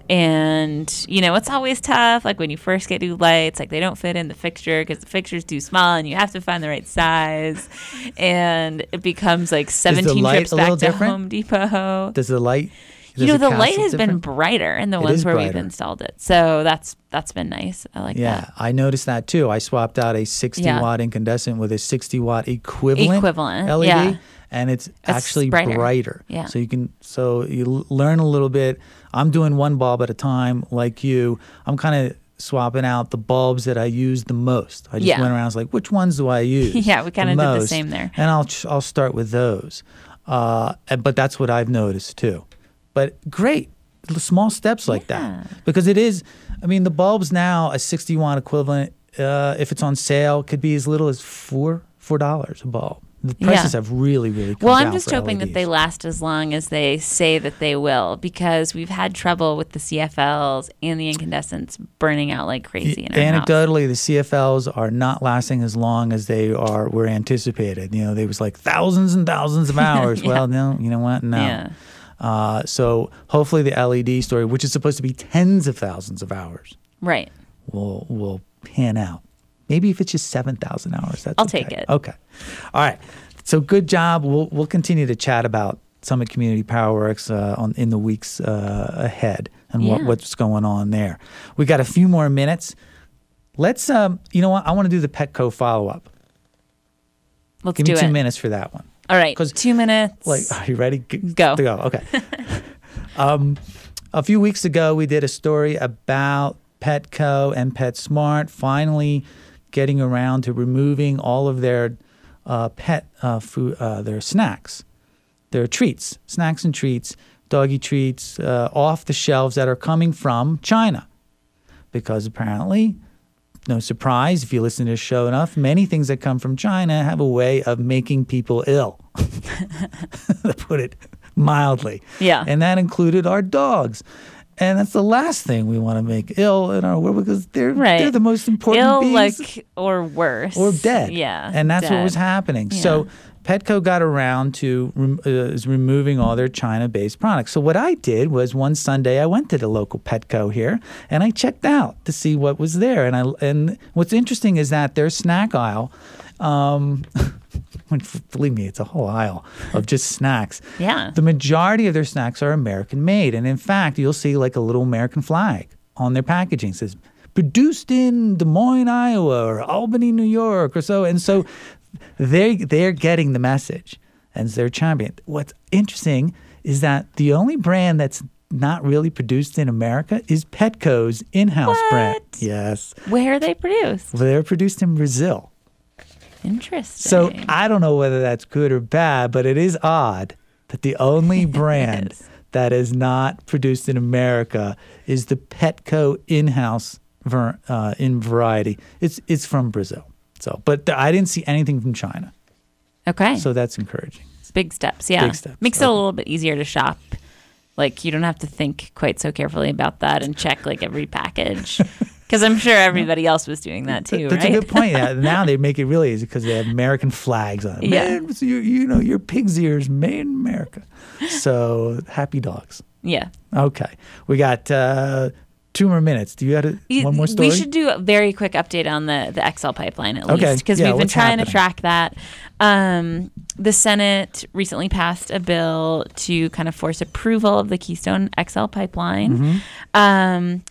and you know, it's always tough. Like when you first get new lights, like they don't fit in the fixture because the fixture's too small, and you have to find the right size. And it becomes like seventeen light trips a back little to different? Home Depot. Does the light? You does know, it the cast light it has been different? brighter in the It ones is where we've brighter. installed it, so that's that's been nice. I like Yeah, that. I noticed that too. I swapped out a sixty Yeah. watt incandescent with a sixty watt equivalent, Equivalent, L E D, yeah. and it's, It's actually brighter. brighter. Yeah. So you can so you l- learn a little bit. I'm doing one bulb at a time, like you. I'm kind of swapping out the bulbs that I use the most. I just Yeah. went around. I was like, which ones do I use? Yeah, we kinda the did the most? same there. And I'll ch- I'll start with those. Uh, and- but that's what I've noticed too. But great. Little small steps like Yeah. that, because it is. I mean, the bulbs now, a sixty watt equivalent, uh, if it's on sale, could be as little as four four dollars a bulb. The prices Yeah. have really, really come Well, down I'm just for hoping that L E Ds. they last as long as they say that they will, because we've had trouble with the C F Ls and the incandescents burning out like crazy in our house. Anecdotally, the C F Ls are not lasting as long as they are were anticipated. You know, they was like thousands and thousands of hours. Yeah. Well, no, you know what? No. Yeah. Uh, so hopefully the L E D story, which is supposed to be tens of thousands of hours, Right. will will pan out. Maybe if it's just seven thousand hours, that's I'll okay. take it. Okay. All right. So good job. We'll we'll continue to chat about Summit Community Power Works uh, on in the weeks uh, ahead and what, Yeah. what's going on there. We got a few more minutes. Let's um you know what? I want to do the Petco follow up. Let's Give do me two it. minutes for that one. All right. 'Cause, Two minutes. Like, are you ready? G- Go. To go. Okay. um, a few weeks ago, we did a story about Petco and PetSmart finally getting around to removing all of their uh, pet uh, food, uh, their snacks, their treats, snacks and treats, doggy treats, uh, off the shelves that are coming from China, because apparently. No surprise, if you listen to this show enough, many things that come from China have a way of making people ill, to put it mildly. Yeah. And that included our dogs. And that's the last thing we want to make ill in our world because they're Right. they're the most important Ill, beings. like, or worse. Or dead. Yeah. And that's what dead. was happening. Yeah. So Petco got around to rem- uh, is removing all their China-based products. So what I did was one Sunday I went to the local Petco here and I checked out to see what was there. And I and what's interesting is that their snack aisle, um, believe me, it's a whole aisle of just snacks. Yeah. The majority of their snacks are American made. And in fact, you'll see like a little American flag on their packaging. It says produced in Des Moines, Iowa, or Albany, New York, or so. And so they they're getting the message and they're championing. What's interesting is that the only brand that's not really produced in America is Petco's in-house What? brand. Yes. Where are they produced? They're produced in Brazil. Interesting. So I don't know whether that's good or bad, but it is odd that the only brand that is not produced in America is the Petco in-house ver- uh, in variety. It's it's from Brazil. So, but th- I didn't see anything from China. Okay. So that's encouraging. It's big steps. Yeah. Big steps. Makes it Okay. a little bit easier to shop. Like you don't have to think quite so carefully about that and check like every package. Because I'm sure everybody else was doing that too, That's right? a good point. Yeah, now they make it really easy because they have American flags on it. Yeah. Man, so you, you know, your pig's ears made in America. So happy dogs. Yeah. Okay. We got uh, two more minutes. Do you have a, You- one more story? We should do a very quick update on the, the X L pipeline at Okay. least, because Yeah, we've been what's trying happening? to track that. Um, the Senate recently passed a bill to kind of force approval of the Keystone X L pipeline. Mm-hmm. Um,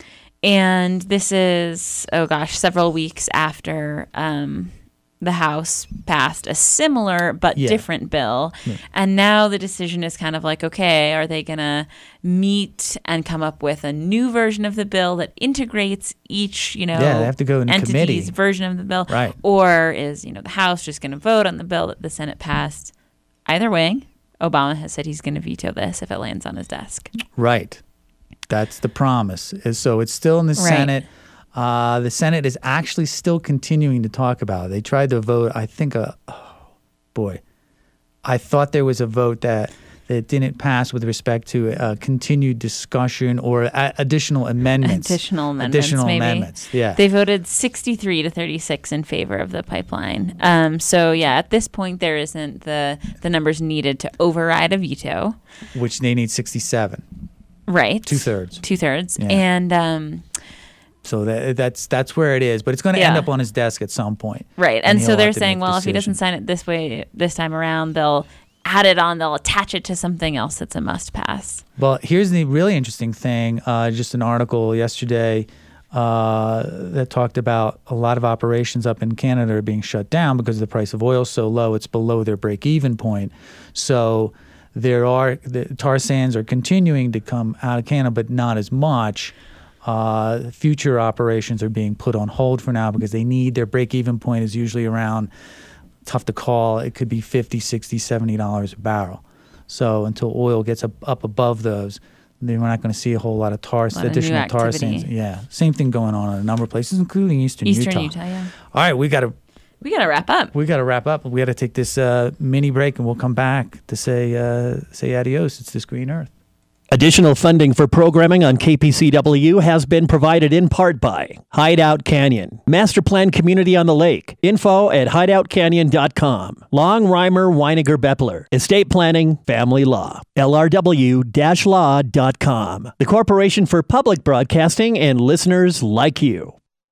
and this is, oh gosh, several weeks after um, the House passed a similar but Yeah. different bill. Yeah. And now the decision is kind of like, okay, are they going to meet and come up with a new version of the bill that integrates each, you know, Yeah, they have to go in entity's committee. version of the bill? Right. Or is, you know, the House just going to vote on the bill that the Senate passed? Either way, Obama has said he's going to veto this if it lands on his desk. Right. That's the promise. Is- So it's still in the Right. Senate. Uh, the Senate is actually still continuing to talk about it. They tried to vote, I think, uh, oh, boy. I thought there was a vote that, that didn't pass with respect to uh, continued discussion or a- additional amendments. Additional amendments, Additional maybe. amendments, yeah. They voted sixty-three to thirty-six in favor of the pipeline. Um, so, yeah, at this point, there isn't the, the numbers needed to override a veto. Which they need sixty-seven. Right. Two-thirds. Two-thirds. Yeah. And, um, So that, that's that's where it is. But it's going to end Yeah. up on his desk at some point. right. And, he'll so they're have to saying, make well, if he decision. doesn't sign it this way, this time around, they'll add it on, they'll attach it to something else that's a must pass. Well, here's the really interesting thing. Uh, just an article yesterday uh, that talked about a lot of operations up in Canada are being shut down because the price of oil is so low, it's below their break-even point. So there are the tar sands are continuing to come out of Canada, but not as much. Uh, future operations are being put on hold for now because they need their break-even point is usually around, tough to call, it could be fifty, sixty, seventy dollars a barrel. So until oil gets up, up above those, then we're not going to see a whole lot of tar, lot of new additional tar activity. sands. Yeah, same thing going on in a number of places, including Eastern, Eastern Utah. Utah, yeah. All right, we got to We got to wrap up. we got to wrap up. We got to take this uh, mini break, and we'll come back to say uh, say adios. It's This Green Earth. Additional funding for programming on K P C W has been provided in part by Hideout Canyon, Master Plan Community on the Lake, info at hideout canyon dot com, Long Reimer Weiniger Beppler, Estate Planning, Family Law, L R W law dot com, the Corporation for Public Broadcasting and listeners like you.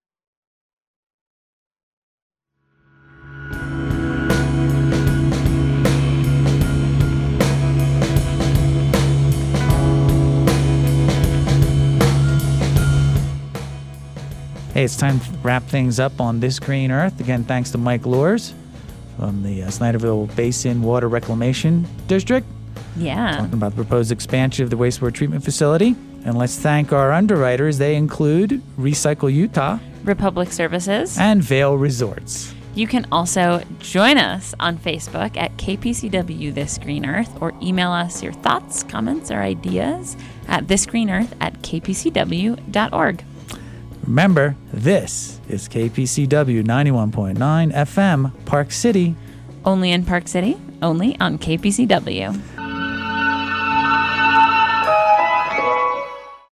Hey, it's time to wrap things up on This Green Earth. Again, thanks to Mike Loers from the uh, Snyderville Basin Water Reclamation District, Yeah. talking about the proposed expansion of the wastewater treatment facility. And let's thank our underwriters. They include Recycle Utah Republic Services. and Vail Resorts. You can also join us on Facebook at K P C W This Green Earth or email us your thoughts, comments, or ideas at thisgreenearth at k p c w dot org. Remember, this is K P C W ninety-one point nine F M, Park City. Only in Park City, only on K P C W.